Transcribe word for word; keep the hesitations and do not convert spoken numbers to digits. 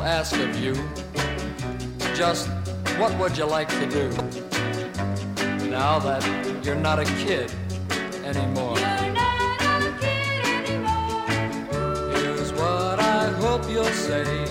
ask of you, just what would you like to do now that you're not a kid anymore? You're not a kid anymore. Here's what I hope you'll say.